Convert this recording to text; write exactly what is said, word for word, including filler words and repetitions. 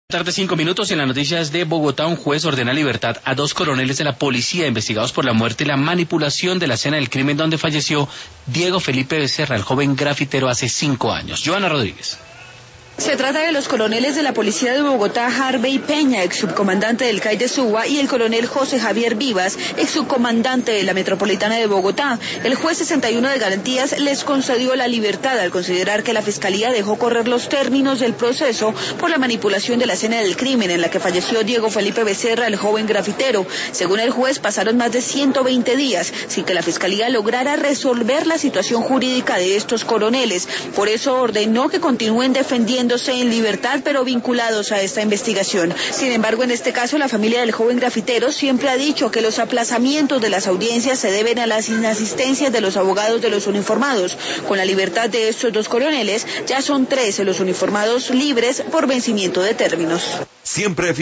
Tarde cinco minutos. En las noticias de Bogotá, un juez ordena libertad a dos coroneles de la policía investigados por la muerte y la manipulación de la escena del crimen donde falleció Diego Felipe Becerra, el joven grafitero, hace cinco años. Joana Rodríguez. Se trata de los coroneles de la policía de Bogotá, Harvey Peña, ex subcomandante del C A I de Suba, y el coronel José Javier Vivas, ex subcomandante de la Metropolitana de Bogotá. El juez sesenta y uno de garantías les concedió la libertad al considerar que la fiscalía dejó correr los términos del proceso por la manipulación de la escena del crimen en la que falleció Diego Felipe Becerra, el joven grafitero. Según el juez, pasaron más de ciento veinte días sin que la fiscalía lograra resolver la situación jurídica de estos coroneles. Por eso ordenó que continúen defendiendo en libertad, pero vinculados a esta investigación. Sin embargo, en este caso, la familia del joven grafitero siempre ha dicho que los aplazamientos de las audiencias se deben a las inasistencias de los abogados de los uniformados. Con la libertad de estos dos coroneles, ya son trece los uniformados libres por vencimiento de términos. Siempre